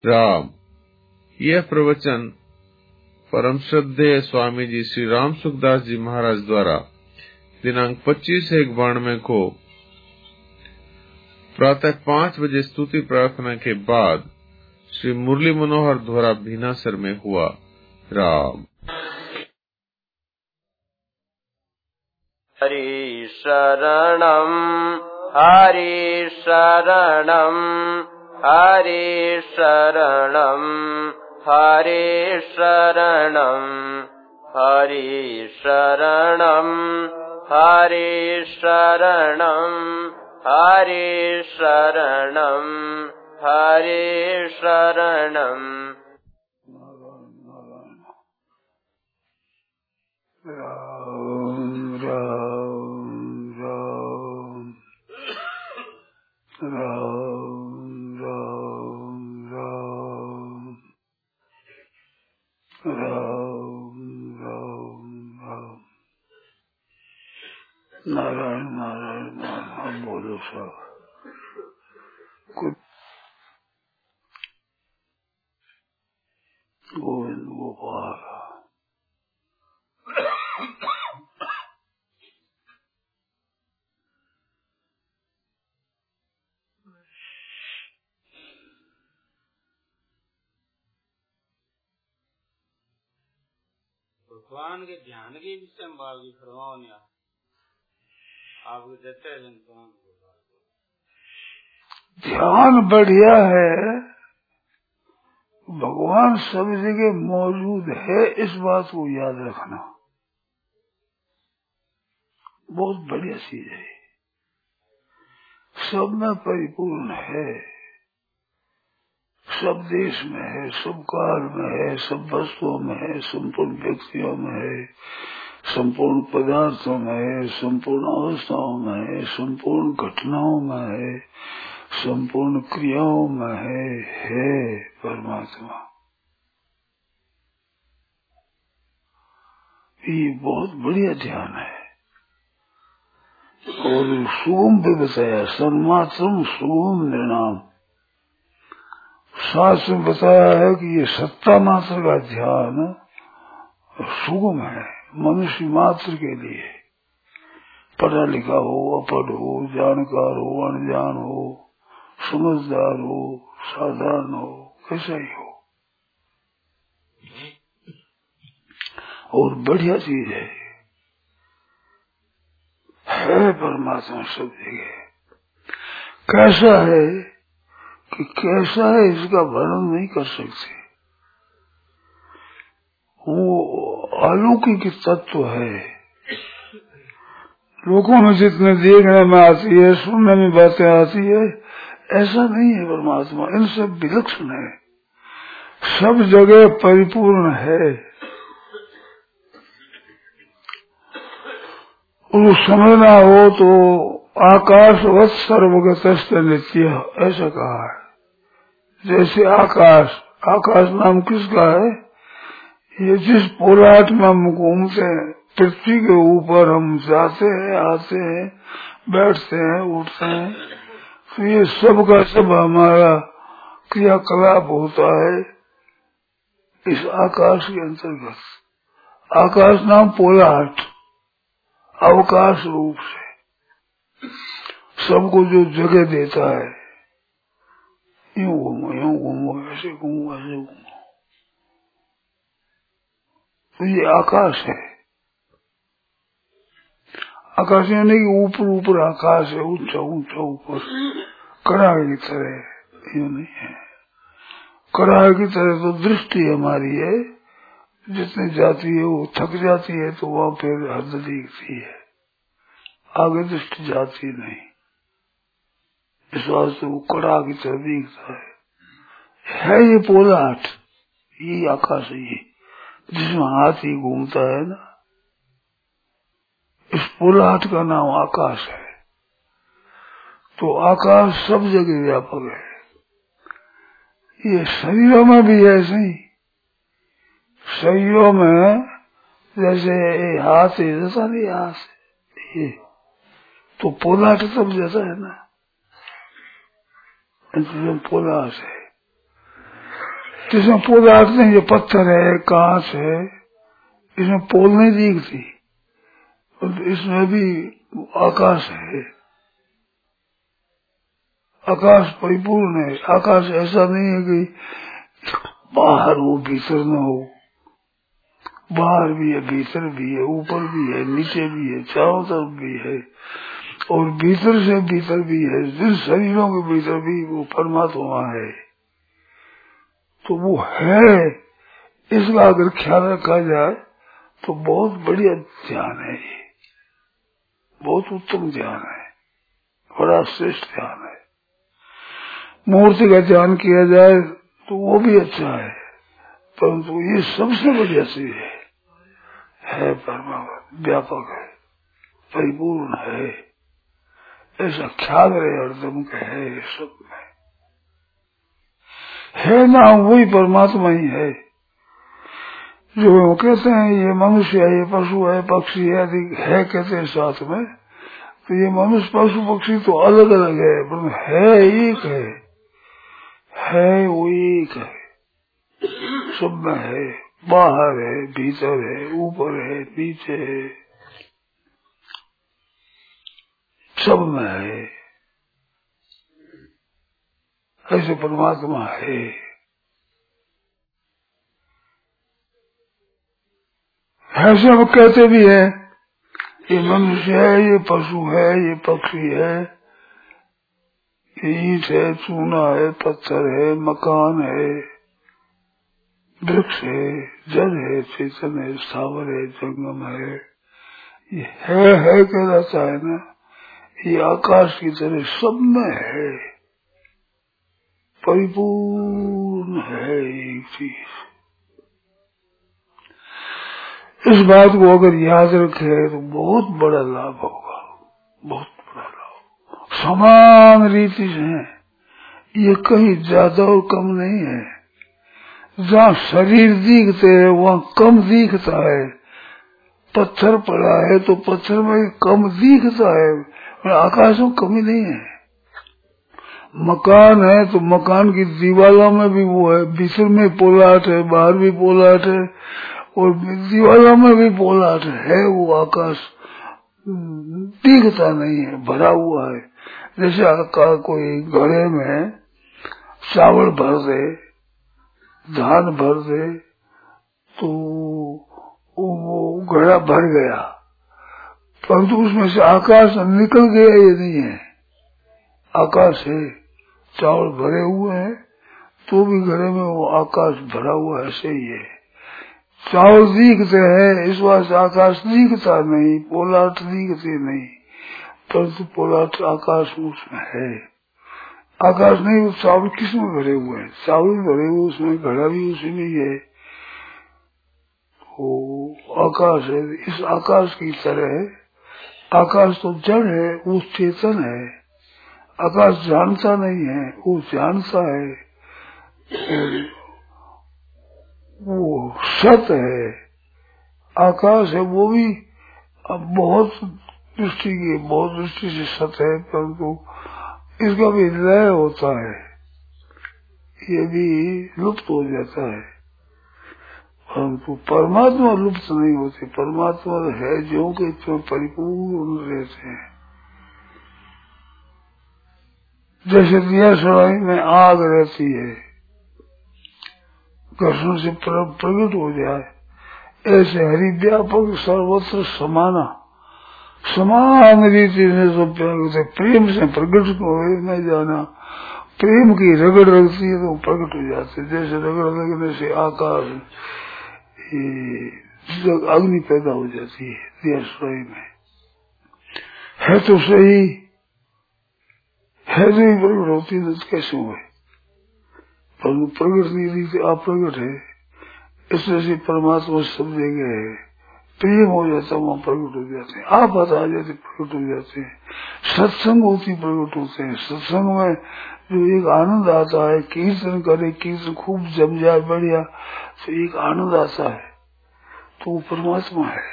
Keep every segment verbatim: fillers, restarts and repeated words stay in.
राम। यह प्रवचन परम श्रद्धेय स्वामी जी श्री राम सुखदास जी महाराज द्वारा दिनांक पच्चीस एक बानवे को प्रातः पांच बजे स्तुति प्रार्थना के बाद श्री मुरली मनोहर द्वारा भीनासर में हुआ। राम। हरि शरणम हरि शरणम हरि शरणम हरि शरणम हरि शरणम हरि शरणम हरि शरणम हरि शरणम। राम राम राम राम राम राम राम राम राम। नारायण नारायण नारायण बोलो सब कुछ। गोविंद गोपाल। भगवान के ध्यान के विषय में बाल की फरमाओ ने आपको देते हैं। ध्यान बढ़िया है, भगवान सब जगह मौजूद है, इस बात को याद रखना बहुत बढ़िया चीज है। सब में परिपूर्ण है, सब देश में है, सब काल में है, सब वस्तुओं में है, संपूर्ण व्यक्तियों में है, संपूर्ण पदार्थों में है, संपूर्ण अवस्थाओं में है, संपूर्ण घटनाओं में है, संपूर्ण क्रियाओं में है, है परमात्मा। ये बहुत बढ़िया ध्यान है। और सुगम पे बताया सन्मात्रम सुगम निर्णाम। शास्त्र में बताया है कि ये सत्ता मात्र का ध्यान सुगम है, मनुष्य मात्र के लिए। पढ़ा लिखा हो, अपढ़ हो, जानकार हो, अनजान हो, समझदार हो, साधारण हो, कैसा ही हो, और बढ़िया चीज है, है परमात्मा सब जगह। कैसा है कि कैसा है इसका वर्णन नहीं कर सकते। वो अलौकिक तत्व है। लोगों में जितने देखने में आती है, सुनने में बातें आती है, ऐसा नहीं है परमात्मा। इनसे विलक्षण है, सब जगह परिपूर्ण है। वो समझना हो तो आकाशवत सर्वगतस्थ नित्य, ऐसा कहा है। जैसे आकाश, आकाश नाम किसका है? ये जिस पोलाट में हम घूमते हैं, पृथ्वी के ऊपर हम जाते हैं, आते हैं, बैठते हैं, उठते हैं, तो ये सब का सब हमारा क्रियाकलाप होता है इस आकाश के अंतर्गत। आकाश नाम पोलाट, अवकाश रूप से सबको जो जगह देता है, यूं घूमो, यूं घूमो, ऐसे घूमो, ऐसे घूमो, तो ये आकाश है। आकाश यानी कि ऊपर ऊपर आकाश है, ऊंचा ऊंचा ऊपर, कड़ाहे की तरह। यूं नहीं है, कड़ाहे की तरह तो दृष्टि हमारी है, जितनी जाती है वो थक जाती है तो वहां फिर हद दिखती है, आगे दृष्टि जाती नहीं। इस वास्ते वो कड़ा की तरह दिखता है। है ये पोलाट, ये आकाश है, ये जिसमें हाथी घूमता है ना, इस पोलाट का नाम आकाश है। तो आकाश सब जगह व्यापक है। ये शरीरों में भी ऐसे ही, शरीरों में जैसे हाथ है, जैसा नहीं हाथ ये तो पोलाट सब जैसा है ना, पोलाट है। जिसमें पदार्थ नहीं, ये पत्थर है, कांच है, इसमें पोल नहीं दिखती, इसमें भी आकाश है। आकाश परिपूर्ण है। आकाश ऐसा नहीं है कि बाहर हो भीतर न हो, बाहर भी है, भीतर भी है, ऊपर भी है, नीचे भी है, चारों तरफ भी है, और भीतर से भीतर भी है। जिन शरीरों के भीतर भी वो परमात्मा है, तो वो है। इसका अगर ख्याल रखा जाए तो बहुत बढ़िया ध्यान है, ये बहुत उत्तम ध्यान है, बड़ा श्रेष्ठ ध्यान है। मूर्ति का ध्यान किया जाए तो वो भी अच्छा है, परंतु ये सबसे बढ़िया चीज है, है परमात्मा, व्यापक है, परिपूर्ण है, ऐसा ख्याल रहे हरदम का है। ये सब में है ना, वही परमात्मा ही है। जो वो कहते हैं ये मनुष्य है, ये पशु है, पक्षी है, है कहते हैं साथ में, तो ये मनुष्य पशु पक्षी तो अलग अलग है, पर है एक है, है वो एक है, सब में है, बाहर है, भीतर है, ऊपर है, नीचे है, सब में है। ऐसे परमात्मा है। ऐसे हम कहते भी है, ये मनुष्य है, ये पशु है, ये पक्षी है, ये ईंट है, चूना है, पत्थर है, मकान है, वृक्ष है, जल है, चेतन है, स्थावर है, जंगम है, ये है है कहलाता है ना। ये आकाश की तरह सब में है, परिपूर्ण है एक चीज। इस बात को अगर याद रखे तो बहुत बड़ा लाभ होगा, बहुत बड़ा लाभ। समान रीति से ये कहीं ज्यादा और कम नहीं है। जहाँ शरीर दिखते है वहाँ कम दिखता है। पत्थर पड़ा है तो पत्थर में कम दिखता है, आकाश में कमी नहीं है। मकान है तो मकान की दीवारों में भी वो है, भीतर में पोलाट है, बाहर भी पोलाट है, और दीवारों में भी पोलाट है। वो आकाश दिखता नहीं है, भरा हुआ है। जैसे आकाश कोई घड़े में चावल भर दे, धान भर दे, तो वो घड़ा भर गया, परंतु उसमें से आकाश निकल गया ये नहीं है। आकाश है, चावल भरे हुए हैं तो भी घड़े में वो आकाश भरा हुआ ऐसे ही है। चावल दिखते हैं इस वास्ते आकाश दिखता नहीं, पोलाट दिखते नहीं, परंतु पोलाट आकाश उसमें है। आकाश नहीं, वो चावल किसमें भरे हुए हैं? चावल भरे हुए उसमें, घड़ा भी उसी में ही है। वो आकाश है। इस आकाश की तरह आकाश तो जड़ है, वो चेतन है। आकाश जानता नहीं है, वो जानता है, वो सत है। आकाश है वो भी अब बहुत दृष्टि की, बहुत दृष्टि से सत है, परंतु इसका भी लय होता है, ये भी लुप्त हो जाता है, परंतु परमात्मा लुप्त नहीं होते। परमात्मा है जो कि तो परिपूर्ण रहते हैं। जैसे दिया सड़ाई में आग रहती है, घर्षण से प्रकट हो जाए, ऐसे हरि व्यापक सर्वत्र समाना, समान रीति से सब प्रेम से प्रकट हो नहीं जाना। प्रेम की रगड़ लगती है तो प्रकट हो जाते। जैसे रगड़ लगने से आकाश अग्नि पैदा हो जाती है दिया सड़ाई में, है तो सही, है नहीं प्रकट होती तो कैसे हुए? पर प्रकट नहीं थी, अप्रकट है। इसलिए से परमात्मा सब जगह है। प्रेम हो जाता वहाँ प्रकट हो जाते हैं, आप आ जाते प्रकट हो जाते हैं। सत्संग होती प्रकट होते हैं। सत्संग में जो एक आनंद आता है, कीर्तन करे, कीर्तन खूब जम जाए बढ़िया, तो एक आनंद आता है, तो वो परमात्मा है।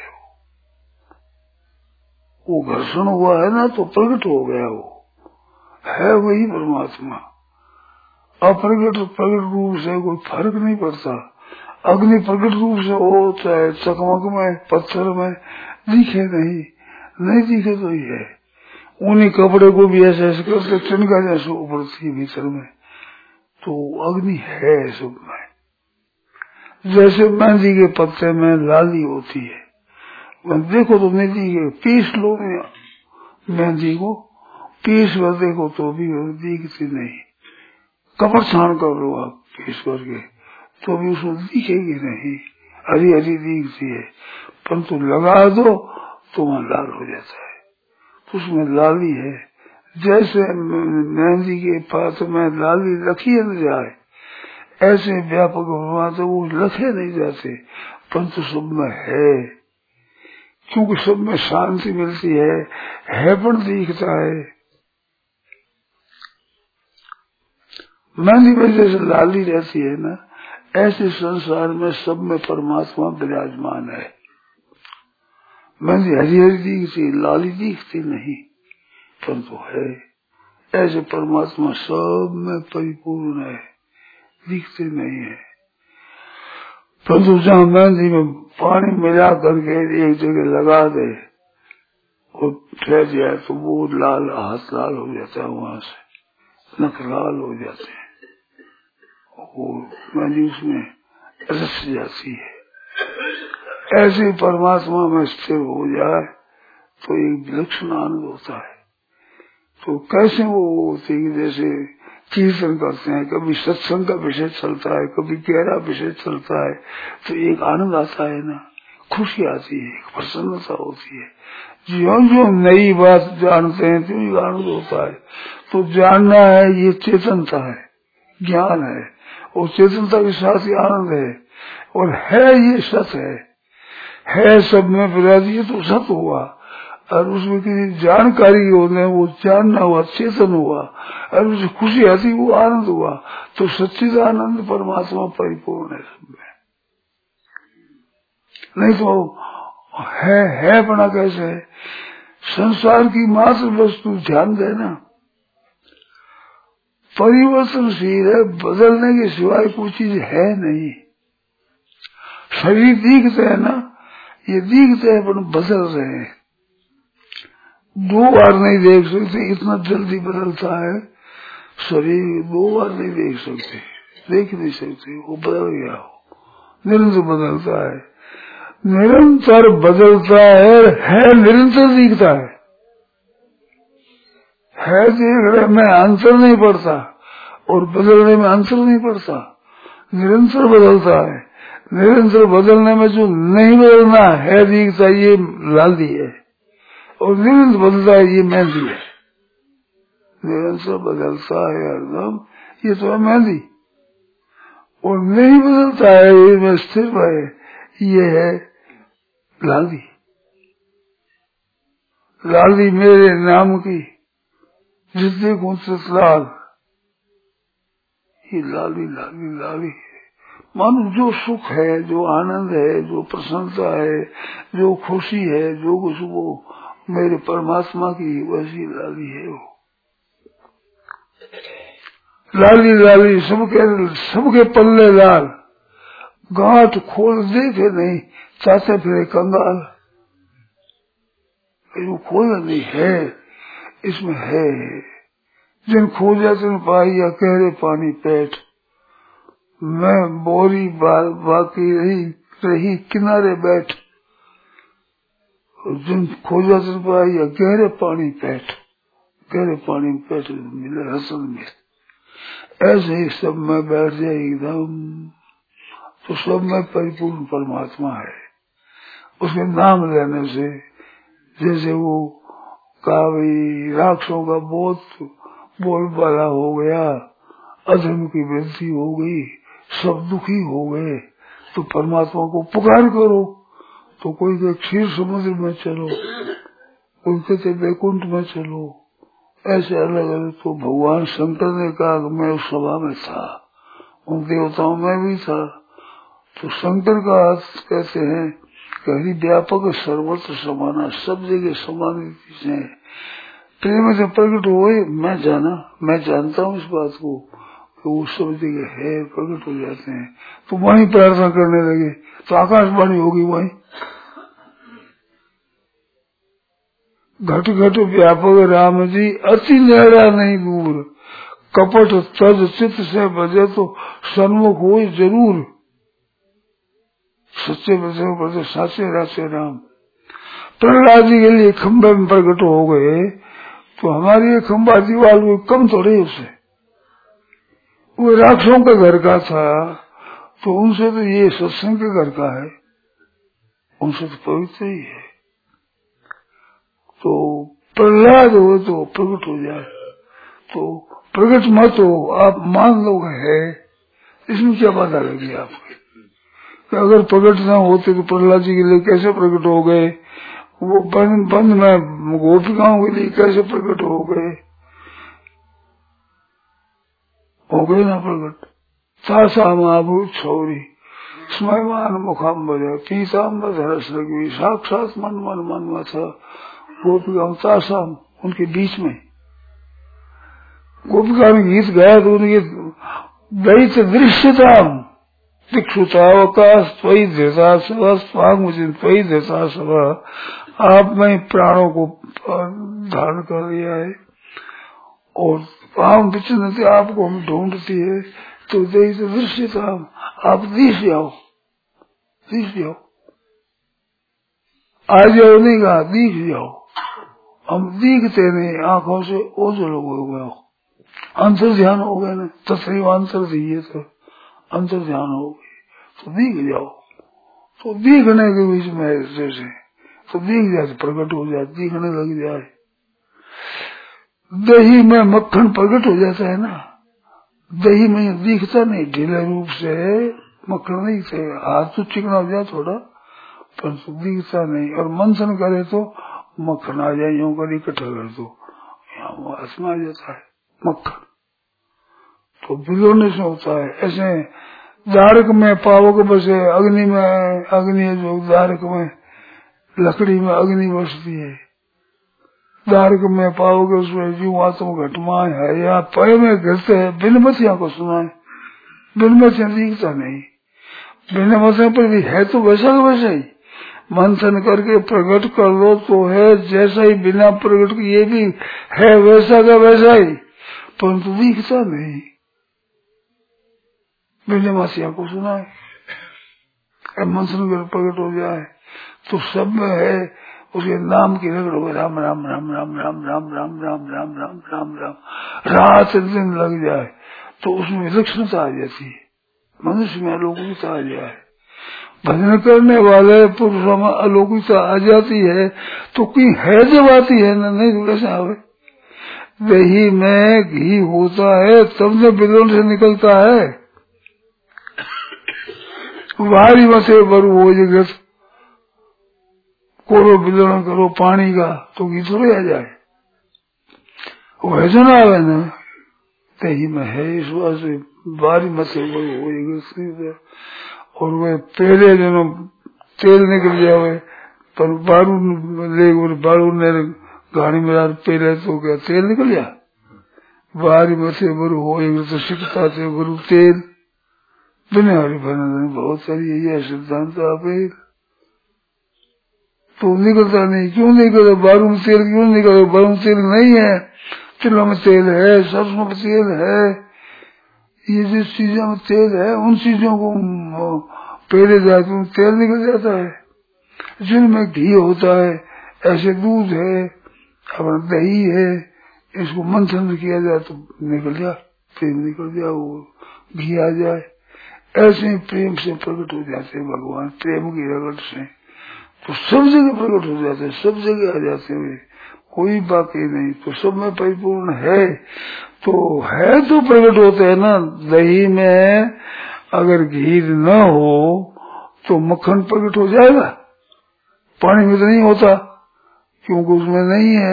वो घर्षण हुआ है ना तो प्रकट हो गया, वो है वही परमात्मा। अप्रगट प्रगट रूप से कोई फर्क नहीं पड़ता। अग्नि प्रकट रूप से हो चाहे चकमक में पत्थर में दिखे नहीं, नहीं दिखे तो ही है। उन्हीं कपड़े को भी ऐसे ऐसे करके तिनका जैसे ऊपर थी भीतर में, तो अग्नि है सब में। जैसे मेहंदी के पत्ते में लाली होती है, देखो तो मेहंदी के पीस लो मेहंदी को, पीस कर देखो तो भी दिखती नहीं। कपड़ छान कर लो आप पीस करके तो भी उसमें दिखेगी नहीं, हरी हरी दिखती है। परंतु लगा दो तो वहाँ लाल हो जाता है, तो उसमें लाली है। जैसे मेहंदी के पास में लाली रखी न जाए, ऐसे व्यापक हुआ तो वो लखे नहीं जाते, परंतु सब में है। क्योंकि सब में शांति मिलती है, हैपन दिखता है। मेहंदी में जैसे लाली रहती है ना, ऐसे संसार में सब में परमात्मा विराजमान है। मेहंदी हरी हरी दिखती, लाली दिखती नहीं, परंतु है। ऐसे परमात्मा सब में परिपूर्ण है, दिखते नहीं है। परंतु जहाँ मेहंदी में पानी मिला करके एक जगह लगा दे और ठहर जाए तो वो लाल, हाथ लाल हो जाता है, वहां से नख लाल हो जाते हैं, वो मेहंदी उसमें रस जाती है। ऐसे परमात्मा में स्थिर हो जाए तो एक विलक्षण आनंद होता है। तो कैसे वो होती है, जैसे कीर्तन करते हैं, कभी सत्संग का विषय चलता है, कभी गहरा विषय चलता है, तो एक आनंद आता है ना, खुशी आती है, एक प्रसन्नता होती है। जो जो नई बात जानते हैं तो ये आनंद होता है। तो जानना है ये चेतनता है, ज्ञान है, और चेतनता के साथ ही आनंद है, और है ये सत है, है सब में विराजी है तो सत हुआ। और उसमें किसी जानकारी होने वो जानना हुआ, चेतन हुआ, और उसे खुशी आती वो आनंद हुआ। तो सच्चिद आनंद परमात्मा परिपूर्ण है सब में। नहीं तो है है बना कैसे है? संसार की मात्र वस्तु ध्यान देना परिवर्तनशील है, बदलने के सिवाय कोई चीज है नहीं। शरीर दिखते है ना, ये दिखते है पर बदल रहे हैं। दो बार नहीं देख सकते, इतना जल्दी बदलता है शरीर, दो बार नहीं देख सकते, देख नहीं सकते, वो बदल गया हो, निरंतर बदलता है, निरंतर बदलता है, है निरंतर दिखता है, है देखने में अंतर नहीं पड़ता और बदलने में अंतर नहीं पड़ता, निरंतर बदलता है। निरंतर बदलने में जो नहीं बदलना है दिखता है, ये लाली है, और निरंतर बदलता है ये मेहंदी है। निरंतर बदलता है हरदम, ये तो है मेहंदी, और नहीं बदलता है ये में स्थिर है, ये है लाली। लाली मेरे नाम की जितने को लाल, ये लाली लाली लाली है। मानो जो सुख है, जो आनंद है, जो प्रसन्नता है, जो खुशी है, जो कुछ वो मेरे परमात्मा की वैसी लाली है। वो लाली लाली सबके सबके पल्ले लाल, गांठ खोल देखे नहीं चाहते फिर कंगाल, वो खोल नहीं है, इसमें है। जिन खोजा तिन पाई या कहरे पानी पेट, मैं बोरी बा, बाकी रही रही किनारे बैठ, जिन खोजा तिन पाई या गहरे पानी पेट, गहरे पानी में पेट मिले रसल मिले, ऐसे ही सब में बैठ जाए एकदम, तो सब में परिपूर्ण परमात्मा है। उसके नाम लेने से जैसे वो कावी राक्षसों का बहुत बोलबाला हो गया, अधर्म की वृद्धि हो गई, सब दुखी हो गए, तो परमात्मा को पुकार करो, तो कोई कहते क्षीर समुद्र में चलो, कोई कहते वैकुंठ में चलो, ऐसे अलग अलग। तो भगवान शंकर ने कहा कि मैं उस सभा में था, उन देवताओं में भी था। तो शंकर का अर्थ कहते हैं हरि व्यापक सर्वत्र समाना, सब जगह समान प्रेम से प्रकट हुए। मैं जाना, मैं जानता हूँ इस बात को, कि वो सब जगह है, प्रकट हो जाते हैं। तो वहीं प्रार्थना करने लगे तो आकाशवाणी होगी वहीं। घट घट व्यापक राम जी अति न्यारा नहीं दूर, कपट तज चित्त से बजे तो सन्मुख हो जरूर, सच्चे बचे बचे साचे राचे राम। प्रहलाद जी के लिए खम्भे में प्रकट हो गए तो हमारी ये खम्भा दीवार को कम थोड़े उसे, वो राक्षसों के घर का था तो उनसे तो ये सत्संग के घर का है, उनसे तो पवित्र ही है। तो प्रहलाद हो तो प्रकट हो जाए, तो प्रकट मत हो, आप मान लो है, इसमें क्या बाधा लगी आपको? कि अगर प्रकट न होते तो प्रहलाद जी के लिए कैसे प्रकट हो गए, वो बंद बंद में गोपिकाओं के लिए कैसे प्रकट हो गए? हो गए ना प्रकट। तासा महाभूत छौरी स्मयमान मुखाम्बर पीताम्बर धरस लगी, साक्षात मन मन मन में था गोपिकाओं तासा उनके बीच में। गोपिका ने गीत गाया तो उनके दैत दृश्यता दिक्षुतावकाश त्वयि देता सभा स्वांग मुझे त्वयि देता सभा, आप में प्राणों को धारण कर लिया है और हम विचनते आपको हम ढूंढती है, तो दैत दृश्यता आप दिख जाओ, दिख जाओ, आ जाओ नहीं कहा, दिख जाओ। हम दिखते नहीं, आंखों से ओझल हो गए, अंतर ध्यान हो गए ना, तस्वीर अंतर दिए तो अंतर ध्यान हो गए तो दिख जाओ। तो दिखने के बीच में जैसे तो दिख जाए, प्रकट हो जाए, दिखने लग जाए। दही में मक्खन प्रकट हो जाता है ना, दही में दिखता नहीं, ढीले रूप से मक्खन नहीं थे, हाथ तो चिकना हो जाए थोड़ा पर तो दिखता नहीं। और मंथन करे तो मक्खन आ जाए, यूं कर इकट्ठा कर दो, यहाँ हाथ में आ जाता है मक्खन। तो बिलोने से होता है ऐसे। दारक में पावक बसे, अग्नि में अग्नि जो दारक में लकड़ी में अग्नि बसती है, दारक में पावक उसमें जीव आत्म घटमा है या पय में गिरते है। बिन मतिया को सुना है, बिन मतिया दिखता नहीं, बिन मतिया पर भी है तो वैसा का वैसा ही। मंथन करके प्रकट कर लो तो है जैसा ही, बिना प्रकट किए भी है वैसा का वैसा ही, परंतु दिखता नहीं। बिना मासिया को सुना है, मंथन कर प्रकट हो जाए तो सब में है, उसके नाम की रगड़ हो, राम राम राम राम राम राम राम राम राम राम राम राम रात दिन लग जाए तो उसमें विलक्षणता आ जाती है, मनुष्य में अलौकिकता आ जाए। भजन करने वाले पुरुषों में अलौकिकता आ जाती है तो कोई है जब आती है ना, नहीं तो कैसे आवे। दही में घी होता है तब जब बिलोन से निकलता है, भारी मसे बरू हो जगत कोरो बिलोन करो पानी का तो घी थोड़े आ जाए, वैसे ना आवे ना, दही में है इस वास्ते भारी मसे बरू हो जगत। और वे पहले जो तेल निकल जावे पर बारू ले बारू ने गाड़ी में पहले तो क्या तेल निकल जा, बारी मसे बरू हो तो सिकता थे बरू तेल बिना हरी भरना बहुत सारी यही सिद्धांत आप तो निकलता नहीं। क्यों निकलता? बारू में तेल क्यों निकले? बारू में तेल नहीं है, तिलों में तेल है, सरसों में तेल है, ये जिस चीजों में तेल है उन चीजों को पहले जाते में तेल निकल जाता है। जिनमें घी होता है, ऐसे दूध है, अपना दही है, इसको मंथन किया जाए तो निकल जाए, प्रेम निकल जाए, वो घी आ जाए। ऐसे ही प्रेम से प्रकट हो जाते हैं भगवान, प्रेम की रगड़ से तो सब जगह प्रकट हो जाते हैं, सब जगह आ जाते हुए, कोई बाकी नहीं, तो सब में परिपूर्ण है। तो है तो प्रकट होते हैं ना। दही में अगर घी न हो तो मक्खन प्रकट हो जाएगा, पानी में तो नहीं होता क्योंकि उसमें नहीं है।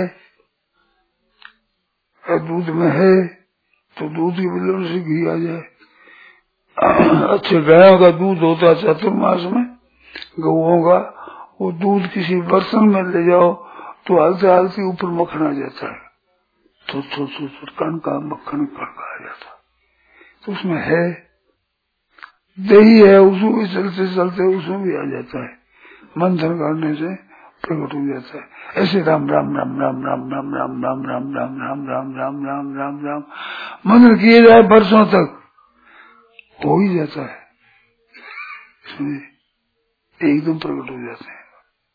दूध में है तो दूध की बिलों से घी आ जाए। अच्छे गायों का दूध होता है चतुर्मास में, गौओं का, वो दूध किसी बर्तन में ले जाओ तो हल्के हल्के ऊपर मक्खन आ जाता है, तो तो तो कण का मक्खन कण का आ जाता। तो उसमें है, दही है, उसमें भी चलते चलते उसमें भी आ जाता है, मंथन करने से प्रकट हो जाता है। ऐसे राम राम राम राम राम राम राम राम राम राम राम राम राम राम राम राम मंथन किए जाए वर्षों तक हो ही जाता है, एकदम प्रकट हो जाते हैं।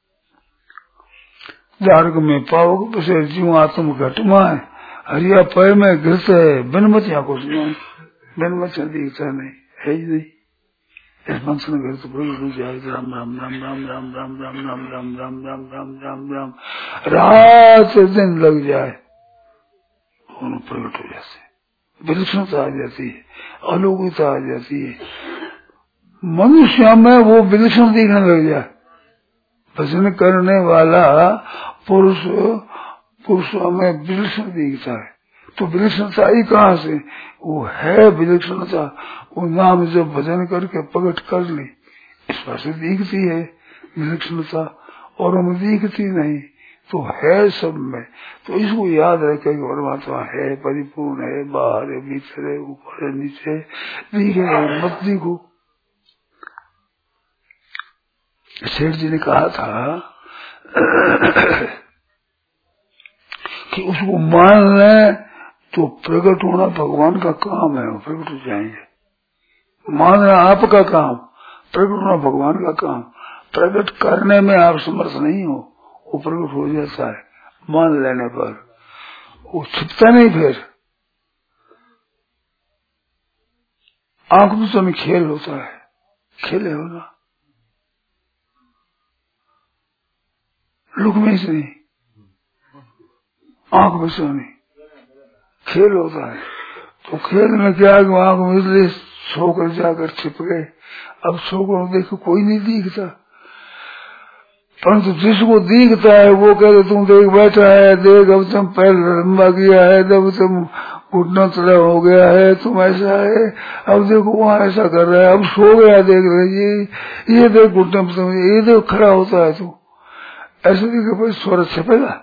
दार्ग में पावक बसे जीव आत्म घटमा है, हरिया पैर में घृत है, बिनमतिया को सुना, बिनमतिया दिखता नहीं है ही नहीं। इस मंत्र में घृत प्रकट हो जाए, राम राम राम राम राम राम राम राम राम राम राम राम राम राम रात दिन लग जाए, दोनों प्रकट हो जाते, विलक्षणता आ जाती है, अलौकिकता आ जाती है। मनुष्य में वो विलक्षण दिखने लग जाए, भजन करने वाला पुरुष पुरुष में विलक्षण दिखता है। तो विलक्षणता ही कहाँ से, वो है विलक्षणता, वो नाम जब भजन करके प्रकट कर ली इस पर से दिखती है विलक्षणता, और हम दिखती नहीं, तो है सब में। तो इसको याद रखे कि परमात्मा है, परिपूर्ण है, बाहर है, भीतर है, ऊपर है, नीचे दिखे मत दिखो। सेठ जी ने कहा था कि उसको मान ले तो प्रकट होना भगवान का काम है, वो प्रकट हो जाएंगे। मानना आपका काम, प्रकट होना भगवान का काम। प्रकट करने में आप समर्थ नहीं हो, वो प्रकट हो जाता है मान लेने पर, वो छिपता नहीं। फिर आंख में तो खेल होता है, खेले हो ना, लुक में से नहीं, आंख में से नहीं, खेल होता है। तो खेल में क्या है, आंख में इसलिए सोकर जाकर छिप गए। अब सोकर देखो कोई नहीं दिखता, परंतु जिसको दिखता है वो कहते तुम देख बैठा है, देख अब तुम पैर लंबा किया है, जब तुम घुटना तला हो गया है, तुम ऐसा है, अब देखो वहाँ ऐसा कर रहा है, अब सो गया, देख रहे ये ये देख घुटना, ये देख खड़ा होता है, तू ऐसे देखे भाई स्वर छिपेगा,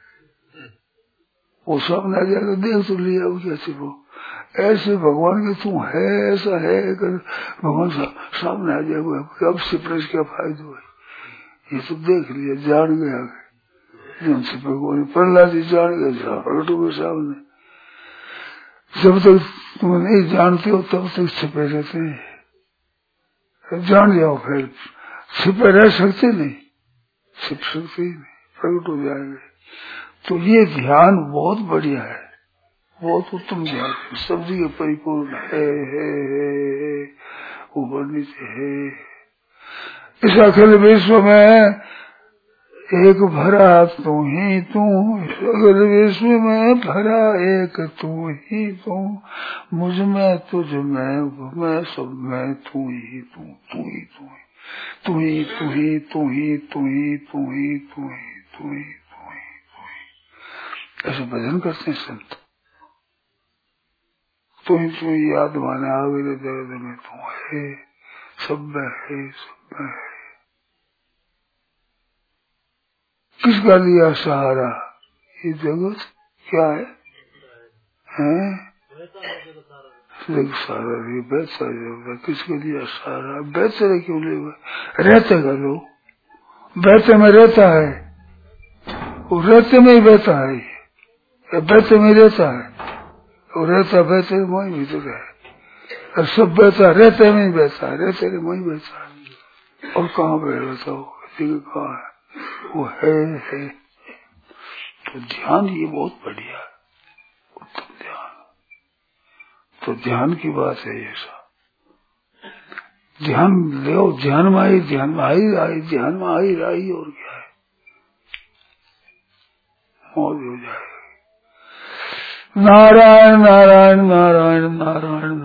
वो सामने आ जाएगा, देख तो लिया, वो क्या छिपो। ऐसे भगवान के तू है, ऐसा है, भगवान सामने आ जाएगा, अब छिपने से क्या फायदा हुआ, ये तो देख लिया, जान गया, जब छिपे को प्रहलाद जी जान गया, प्रकट हो सामने। जब तक तुम नहीं जानते हो तब तक छिपे रहते हैं, जान जाओ फिर छिपे रह सकते नहीं, छिप सकते ही नहीं, प्रकट हो जाएंगे। तो ये ध्यान बहुत बढ़िया है, बहुत उत्तम ध्यान है, सब जगह परिपूर्ण है, है, है, ऊपर नीचे है। इस अखिल विश्व में एक भरा तू ही तू, अखिल विश्व में भरा एक तू ही तू, मुझ में तुझ में मैं सब में तू ही तू, तू ही तू ही तू ही तू ही तू ही तू ही तू ही तू ही तू ही तू ही तू ही, ऐसे भजन करते हैं संत। तू ही तू ही याद माने आगे दर्द में तू है, सब में है, सब में है। किसका लिया सहारा, ये जगत क्या है, हैं? सहारा नहीं, बेहतर है, किसके लिया सहारा, बेहतर क्यों ले, रहते का लोग, बेहतर में रहता है, वो रहते में ही बहता है, बेहतर में रहता है, वो रहता बेहतर में ही भीतर है, सब बहता रहते में ही बहता है, रहते में ही बहता है, और कहाँ बहता हो, कहाँ है, वो है, है। तो ध्यान ये बहुत बढ़िया है, उत्तम ध्यान। तो ध्यान की बात है ये सब, ध्यान ले, ध्यान में आई, ध्यान में आई आई, ध्यान में आई रही, और क्या है, मौज हो जाएगी। नारायण नारायण नारायण नारायण